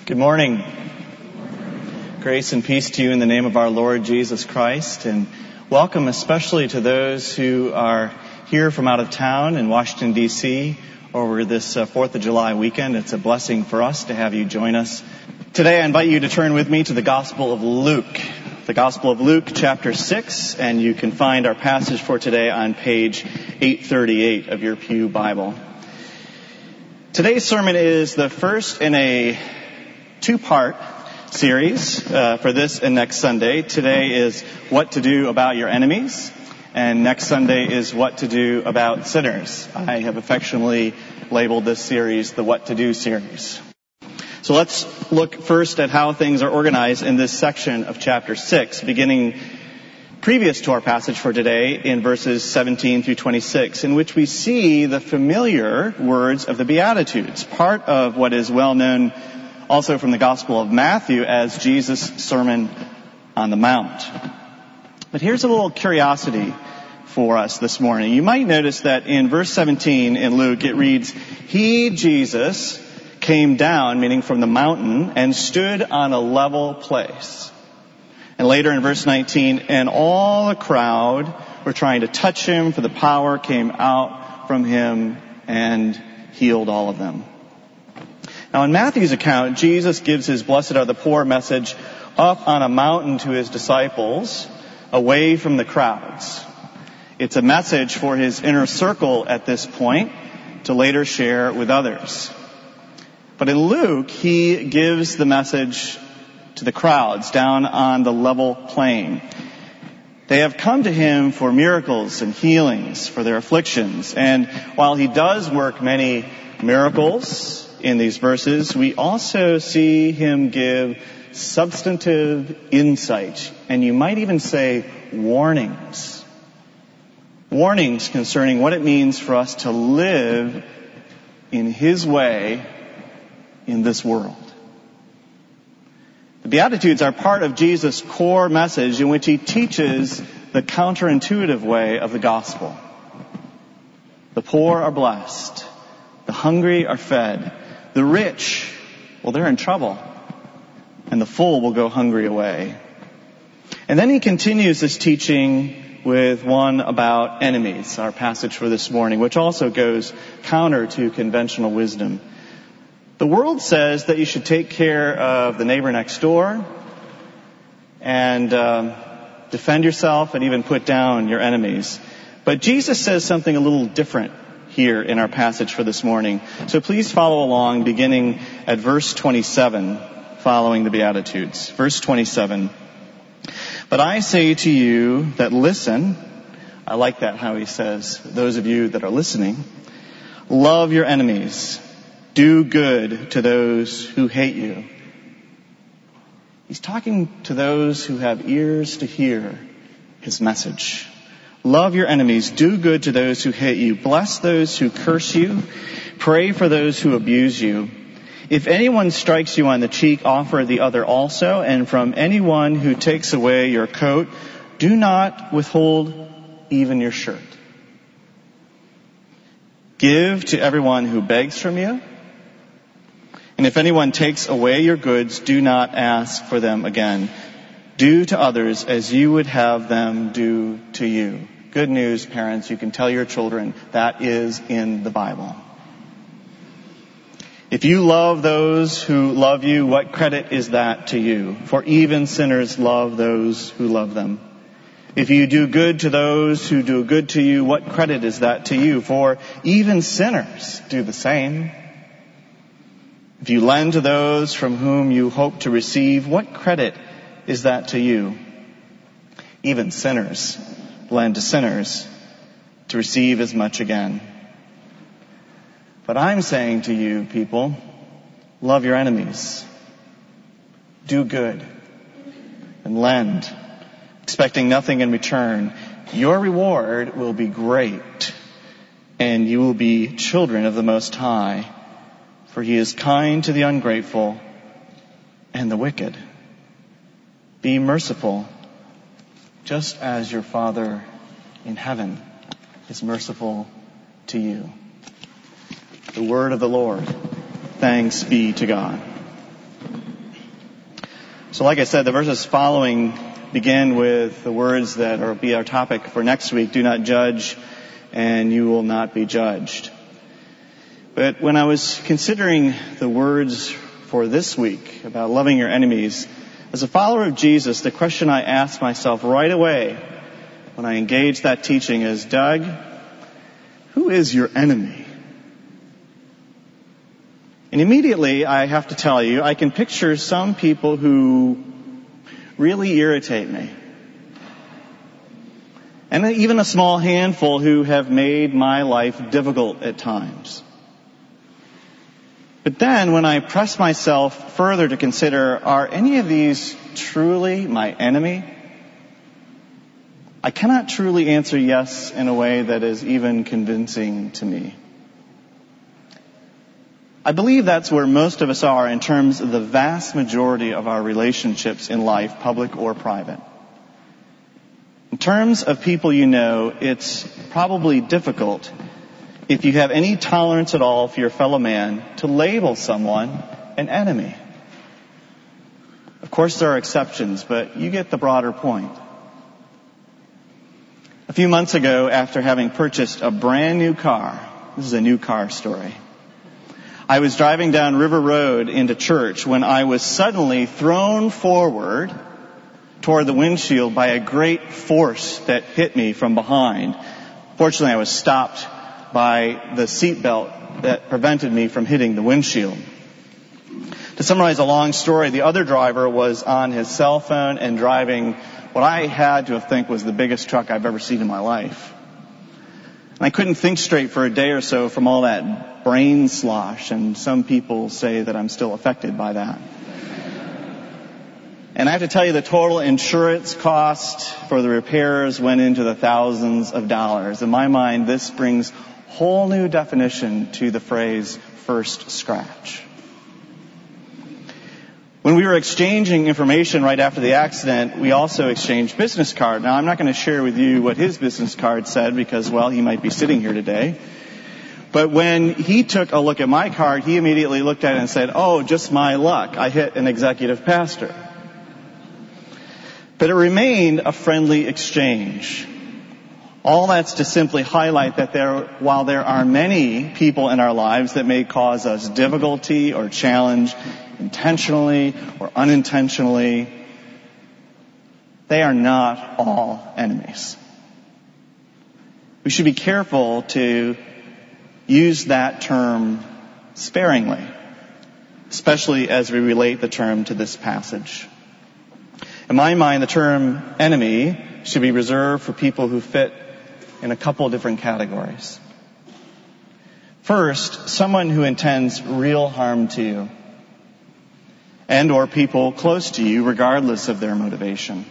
Good morning. Grace and peace to you in the name of our Lord Jesus Christ, and welcome especially to those who are here from out of town in Washington, D.C. over this 4th of July weekend. It's a blessing for us to have you join us. Today I invite you to turn with me to the Gospel of Luke. The Gospel of Luke, chapter 6, and you can find our passage for today on page 838 of your Pew Bible. Today's sermon is the first in a two-part series for this and next Sunday. Today is what to do about your enemies, and next Sunday is what to do about sinners. I have affectionately labeled this series the What to Do series. So let's look first at how things are organized in this section of chapter 6, beginning previous to our passage for today in verses 17 through 26, in which we see the familiar words of the Beatitudes, part of what is well known also from the Gospel of Matthew as Jesus' Sermon on the Mount. But here's a little curiosity for us this morning. You might notice that in verse 17 in Luke it reads, "He, Jesus, came down," meaning from the mountain, "and stood on a level place." And later in verse 19, "And all the crowd were trying to touch him, for the power came out from him and healed all of them." Now in Matthew's account, Jesus gives his "Blessed are the poor" message up on a mountain to his disciples, away from the crowds. It's a message for his inner circle at this point to later share with others. But in Luke, he gives the message to the crowds down on the level plain. They have come to him for miracles and healings, for their afflictions. And while he does work many miracles in these verses, we also see him give substantive insight, and you might even say warnings. Warnings concerning what it means for us to live in his way in this world. The Beatitudes are part of Jesus' core message in which he teaches the counterintuitive way of the gospel. The poor are blessed. The hungry are fed. The rich, well, they're in trouble. And the full will go hungry away. And then he continues this teaching with one about enemies, our passage for this morning, which also goes counter to conventional wisdom. The world says that you should take care of the neighbor next door and defend yourself and even put down your enemies. But Jesus says something a little different here in our passage for this morning. So please follow along, beginning at verse 27, following the Beatitudes. Verse 27. "But I say to you that listen," I like that how he says, those of you that are listening, "love your enemies. Do good to those who hate you." He's talking to those who have ears to hear his message. Love your enemies. Do good to those who hate you. Bless those who curse you. Pray for those who abuse you. If anyone strikes you on the cheek, offer the other also. And from anyone who takes away your coat, do not withhold even your shirt. Give to everyone who begs from you. And if anyone takes away your goods, do not ask for them again. Do to others as you would have them do to you. Good news, parents. You can tell your children that is in the Bible. If you love those who love you, what credit is that to you? For even sinners love those who love them. If you do good to those who do good to you, what credit is that to you? For even sinners do the same. If you lend to those from whom you hope to receive, what credit is that to you? Even sinners lend to sinners to receive as much again. But I'm saying to you, people, love your enemies. Do good and lend, expecting nothing in return. Your reward will be great, and you will be children of the Most High, for he is kind to the ungrateful and the wicked. Be merciful, just as your Father in heaven is merciful to you. The word of the Lord. Thanks be to God. So like I said, the verses following begin with the words that will be our topic for next week. Do not judge, and you will not be judged. But when I was considering the words for this week about loving your enemies, as a follower of Jesus, the question I asked myself right away when I engaged that teaching is, Doug, who is your enemy? And immediately, I have to tell you, I can picture some people who really irritate me. And even a small handful who have made my life difficult at times. But then, when I press myself further to consider, are any of these truly my enemy? I cannot truly answer yes in a way that is even convincing to me. I believe that's where most of us are in terms of the vast majority of our relationships in life, public or private. In terms of people you know, it's probably difficult, if you have any tolerance at all for your fellow man, to label someone an enemy. Of course, there are exceptions, but you get the broader point. A few months ago, after having purchased a brand new car, this is a new car story, I was driving down River Road into church when I was suddenly thrown forward toward the windshield by a great force that hit me from behind. Fortunately, I was stopped by the seatbelt that prevented me from hitting the windshield. To summarize a long story, the other driver was on his cell phone and driving what I had to think was the biggest truck I've ever seen in my life. And I couldn't think straight for a day or so from all that brain slosh, and some people say that I'm still affected by that. And I have to tell you, the total insurance cost for the repairs went into the thousands of dollars. In my mind, this brings whole new definition to the phrase first scratch. When we were exchanging information right after the accident, we also exchanged business card. Now, I'm not going to share with you what his business card said because, well, he might be sitting here today. But when he took a look at my card, he immediately looked at it and said, oh, just my luck. I hit an executive pastor. But it remained a friendly exchange. All that's to simply highlight that while there are many people in our lives that may cause us difficulty or challenge intentionally or unintentionally, they are not all enemies. We should be careful to use that term sparingly, especially as we relate the term to this passage. In my mind, the term enemy should be reserved for people who fit in a couple of different categories. First, someone who intends real harm to you and or people close to you regardless of their motivation.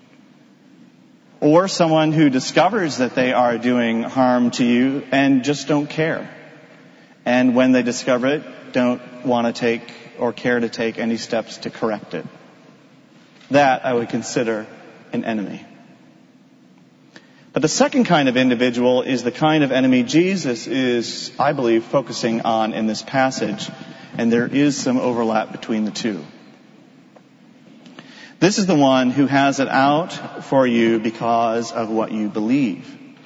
Or someone who discovers that they are doing harm to you and just don't care. And when they discover it, don't want to take or care to take any steps to correct it. That I would consider an enemy. But the second kind of individual is the kind of enemy Jesus is, I believe, focusing on in this passage, and there is some overlap between the two. This is the one who has it out for you because of what you believe,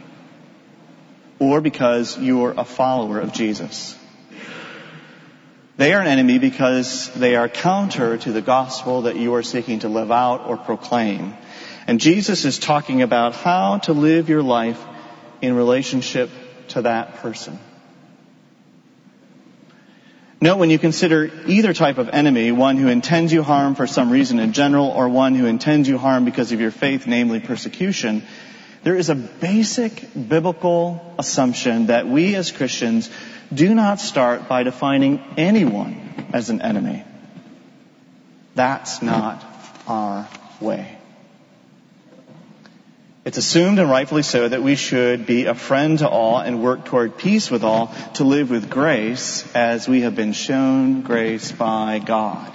or because you're a follower of Jesus. They are an enemy because they are counter to the gospel that you are seeking to live out or proclaim. And Jesus is talking about how to live your life in relationship to that person. Note, when you consider either type of enemy, one who intends you harm for some reason in general, or one who intends you harm because of your faith, namely persecution, there is a basic biblical assumption that we as Christians do not start by defining anyone as an enemy. That's not our way. It's assumed, and rightfully so, that we should be a friend to all and work toward peace with all, to live with grace as we have been shown grace by God.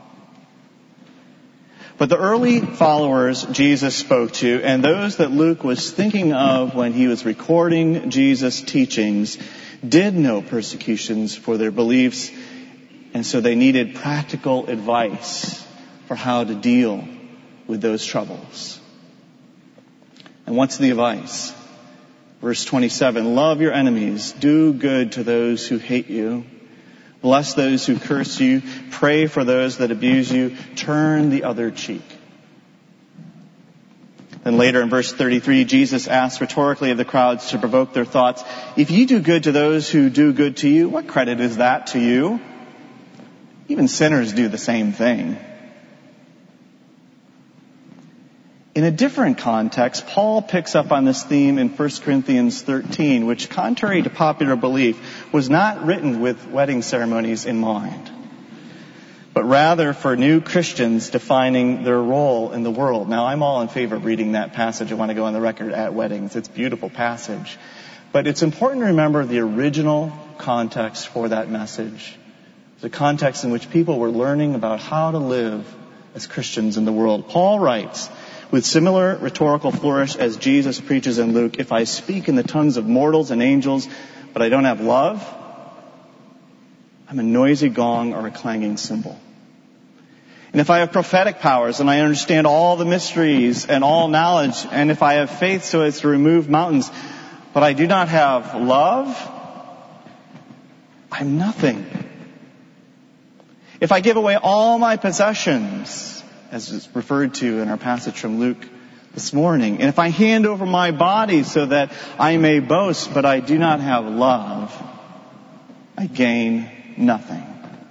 But the early followers Jesus spoke to, and those that Luke was thinking of when he was recording Jesus' teachings, did know persecutions for their beliefs, and so they needed practical advice for how to deal with those troubles. And what's the advice? Verse 27, love your enemies, do good to those who hate you, bless those who curse you, pray for those that abuse you, turn the other cheek. Then later in verse 33, Jesus asks rhetorically of the crowds to provoke their thoughts, if you do good to those who do good to you, what credit is that to you? Even sinners do the same thing. In a different context, Paul picks up on this theme in 1 Corinthians 13, which, contrary to popular belief, was not written with wedding ceremonies in mind, but rather for new Christians defining their role in the world. Now, I'm all in favor of reading that passage. I want to go on the record at weddings. It's a beautiful passage. But it's important to remember the original context for that message, the context in which people were learning about how to live as Christians in the world. Paul writes, with similar rhetorical flourish as Jesus preaches in Luke, if I speak in the tongues of mortals and angels, but I don't have love, I'm a noisy gong or a clanging cymbal. And if I have prophetic powers and I understand all the mysteries and all knowledge, and if I have faith so as to remove mountains, but I do not have love, I'm nothing. If I give away all my possessions, as is referred to in our passage from Luke this morning, and if I hand over my body so that I may boast, but I do not have love, I gain nothing.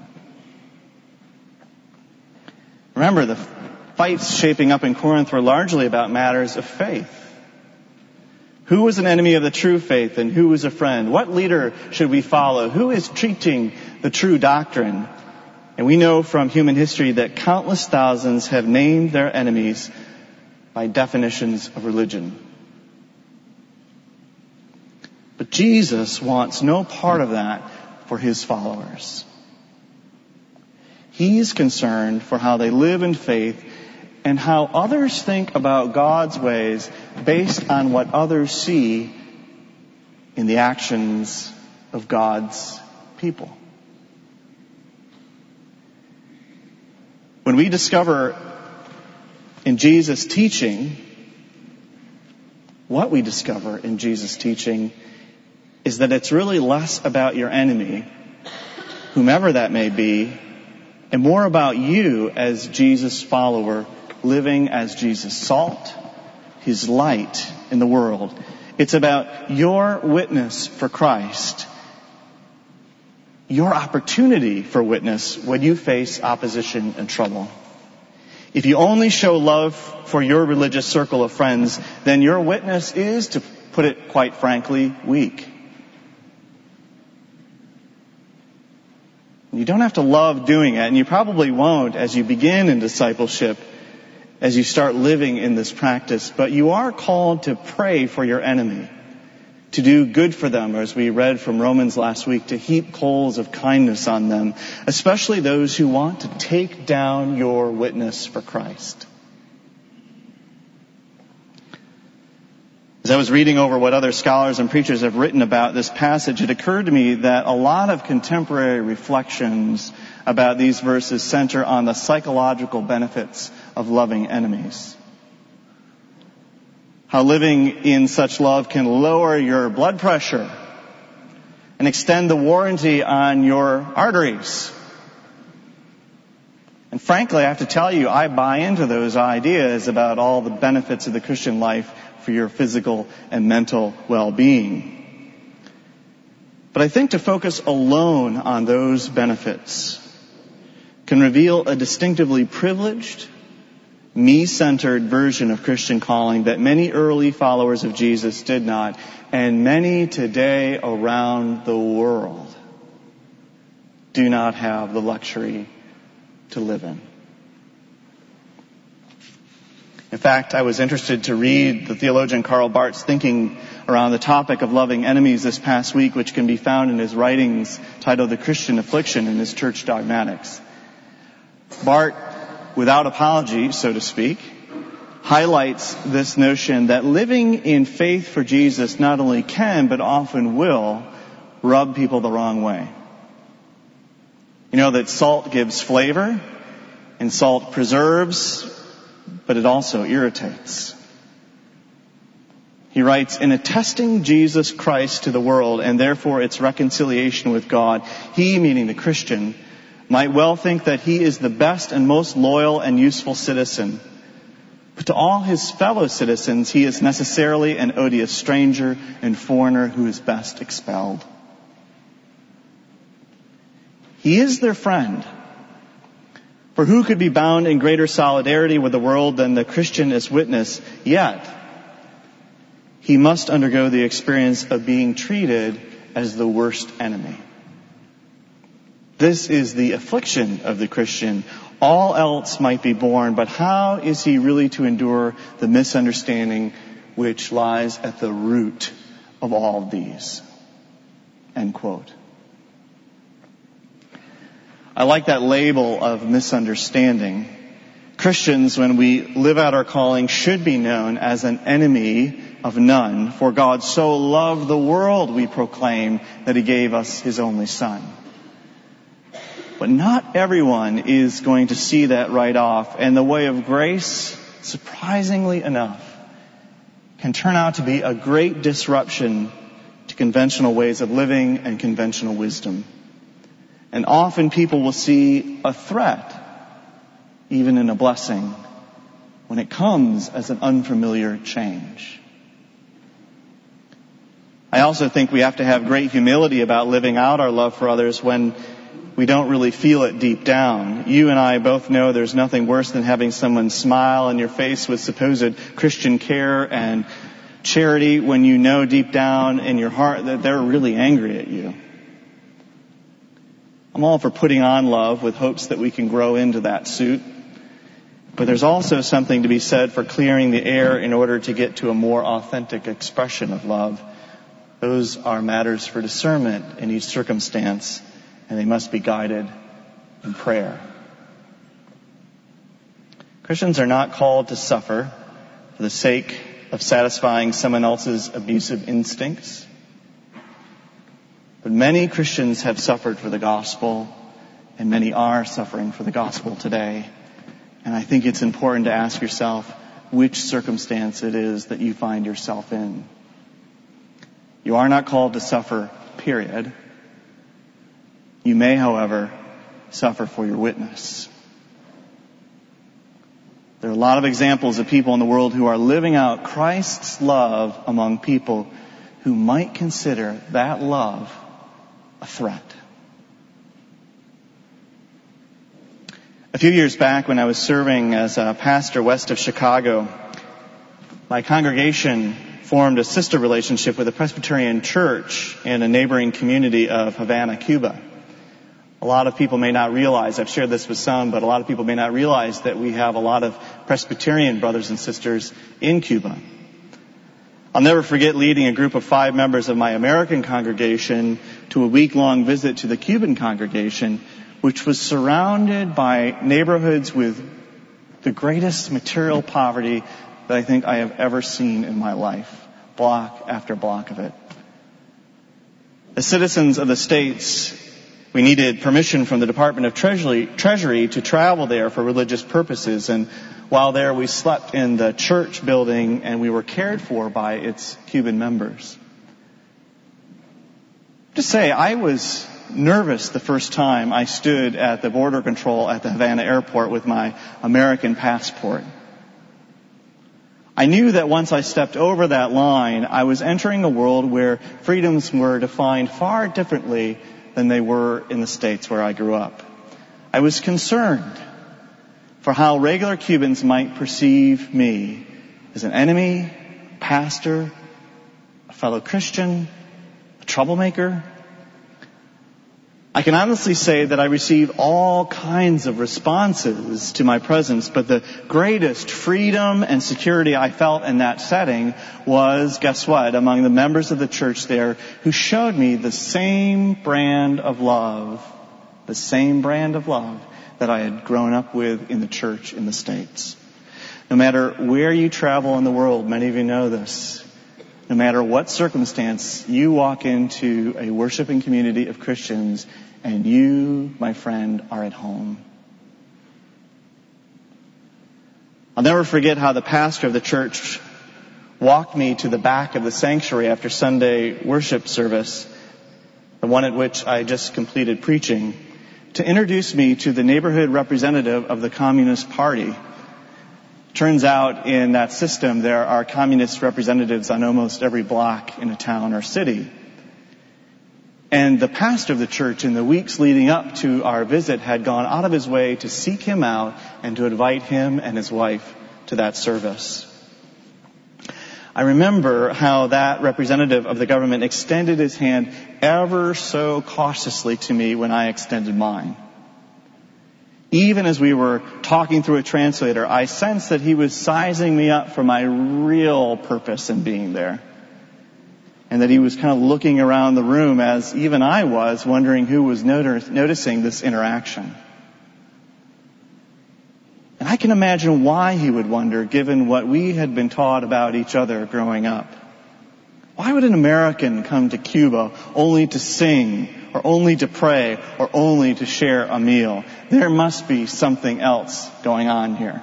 Remember, the fights shaping up in Corinth were largely about matters of faith. Who was an enemy of the true faith and who was a friend? What leader should we follow? Who is teaching the true doctrine? And we know from human history that countless thousands have named their enemies by definitions of religion. But Jesus wants no part of that for his followers. He's concerned for how they live in faith and how others think about God's ways based on what others see in the actions of God's people. When we discover in Jesus' teaching, what we discover in Jesus' teaching is that it's really less about your enemy, whomever that may be, and more about you as Jesus' follower, living as Jesus' salt, his light in the world. It's about your witness for Christ, your opportunity for witness when you face opposition and trouble. If you only show love for your religious circle of friends, then your witness is, to put it quite frankly, weak. You don't have to love doing it, and you probably won't as you begin in discipleship, as you start living in this practice, but you are called to pray for your enemy, to do good for them, or as we read from Romans last week, to heap coals of kindness on them, especially those who want to take down your witness for Christ. As I was reading over what other scholars and preachers have written about this passage, it occurred to me that a lot of contemporary reflections about these verses center on the psychological benefits of loving enemies. How living in such love can lower your blood pressure and extend the warranty on your arteries. And frankly, I have to tell you, I buy into those ideas about all the benefits of the Christian life for your physical and mental well-being. But I think to focus alone on those benefits can reveal a distinctively privileged, me-centered version of Christian calling that many early followers of Jesus did not, and many today around the world do not have the luxury to live in. In fact, I was interested to read the theologian Karl Barth's thinking around the topic of loving enemies this past week, which can be found in his writings titled The Christian Affliction in his Church Dogmatics. Barth, without apology, so to speak, highlights this notion that living in faith for Jesus not only can, but often will, rub people the wrong way. You know that salt gives flavor, And salt preserves, but it also irritates. He writes, in attesting Jesus Christ to the world and therefore its reconciliation with God, he, meaning the Christian, might well think that he is the best and most loyal and useful citizen. But to all his fellow citizens, he is necessarily an odious stranger and foreigner who is best expelled. He is their friend. For who could be bound in greater solidarity with the world than the Christian as witness? Yet, he must undergo the experience of being treated as the worst enemy. This is the affliction of the Christian. All else might be borne, but how is he really to endure the misunderstanding which lies at the root of all of these? End quote. I like that label of misunderstanding. Christians, when we live out our calling, should be known as an enemy of none. For God so loved the world, we proclaim, that he gave us his only Son. But not everyone is going to see that right off. And the way of grace, surprisingly enough, can turn out to be a great disruption to conventional ways of living and conventional wisdom. And often people will see a threat, even in a blessing, when it comes as an unfamiliar change. I also think we have to have great humility about living out our love for others when we don't really feel it deep down. You and I both know there's nothing worse than having someone smile in your face with supposed Christian care and charity when you know deep down in your heart that they're really angry at you. I'm all for putting on love with hopes that we can grow into that suit. But there's also something to be said for clearing the air in order to get to a more authentic expression of love. Those are matters for discernment in each circumstance, and they must be guided in prayer. Christians are not called to suffer for the sake of satisfying someone else's abusive instincts. But many Christians have suffered for the gospel, and many are suffering for the gospel today. And I think it's important to ask yourself which circumstance it is that you find yourself in. You are not called to suffer, period. You may, however, suffer for your witness. There are a lot of examples of people in the world who are living out Christ's love among people who might consider that love a threat. A few years back, when I was serving as a pastor west of Chicago, my congregation formed a sister relationship with a Presbyterian church in a neighboring community of Havana, Cuba. A lot of people may not realize, I've shared this with some, but a lot of people may not realize that we have a lot of Presbyterian brothers and sisters in Cuba. I'll never forget leading a group of 5 members of my American congregation to a week-long visit to the Cuban congregation, which was surrounded by neighborhoods with the greatest material poverty that I think I have ever seen in my life, block after block of it. As citizens of the States, we needed permission from the Department of Treasury to travel there for religious purposes, and while there we slept in the church building and we were cared for by its Cuban members. To say, I was nervous the first time I stood at the border control at the Havana airport with my American passport. I knew that once I stepped over that line, I was entering a world where freedoms were defined far differently than they were in the States where I grew up. I was concerned for how regular Cubans might perceive me as an enemy, a pastor, a fellow Christian, a troublemaker. I can honestly say that I received all kinds of responses to my presence, but the greatest freedom and security I felt in that setting was, guess what, among the members of the church there who showed me the same brand of love that I had grown up with in the church in the States. No matter where you travel in the world, many of you know this, no matter what circumstance, you walk into a worshiping community of Christians and you, my friend, are at home. I'll never forget how the pastor of the church walked me to the back of the sanctuary after Sunday worship service, the one at which I just completed preaching, to introduce me to the neighborhood representative of the Communist Party. Turns out in that system there are communist representatives on almost every block in a town or city. And the pastor of the church in the weeks leading up to our visit had gone out of his way to seek him out and to invite him and his wife to that service. I remember how that representative of the government extended his hand ever so cautiously to me when I extended mine. Even as we were talking through a translator, I sensed that he was sizing me up for my real purpose in being there. And that he was kind of looking around the room, as even I was, wondering who was noticing this interaction. And I can imagine why he would wonder, given what we had been taught about each other growing up. Why would an American come to Cuba only to sing, or only to pray, or only to share a meal? There must be something else going on here.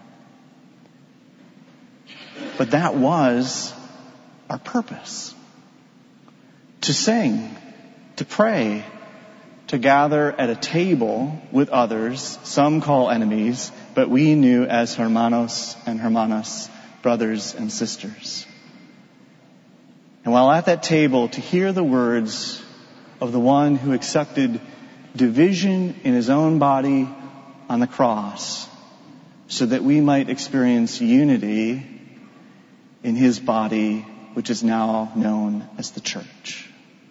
But that was our purpose. To sing, to pray, to gather at a table with others, some call enemies, but we knew as hermanos and hermanas, brothers and sisters. And while at that table, to hear the words of the one who accepted division in his own body on the cross, so that we might experience unity in his body, which is now known as the church.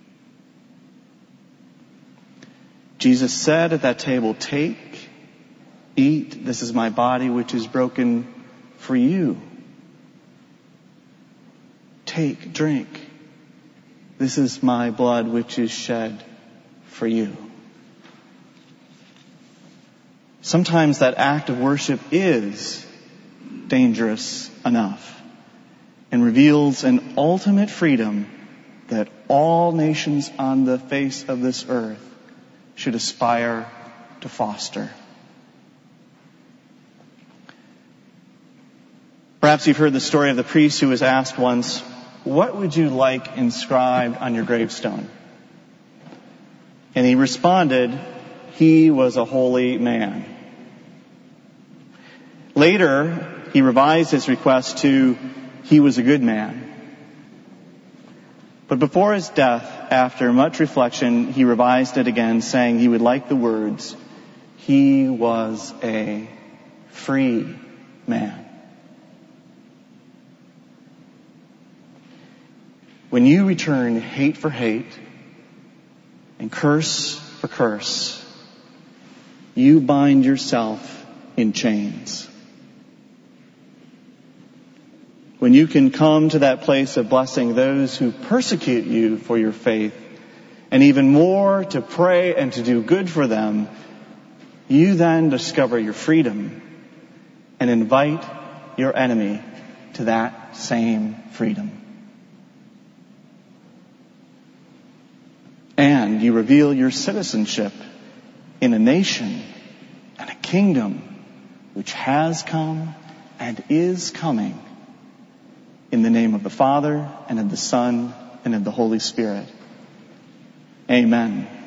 Jesus said at that table, "Take, eat, this is my body which is broken for you. Take, drink, this is my blood which is shed for you." Sometimes that act of worship is dangerous enough and reveals an ultimate freedom that all nations on the face of this earth should aspire to foster. Perhaps you've heard the story of the priest who was asked once, "What would you like inscribed on your gravestone?" And he responded, "He was a holy man." Later, he revised his request to, "He was a good man." But before his death, after much reflection, he revised it again, saying he would like the words, "He was a free man." When you return hate for hate and curse for curse, you bind yourself in chains. When you can come to that place of blessing those who persecute you for your faith, and even more to pray and to do good for them, you then discover your freedom and invite your enemy to that same freedom. And you reveal your citizenship in a nation and a kingdom which has come and is coming, in the name of the Father, and of the Son, and of the Holy Spirit. Amen.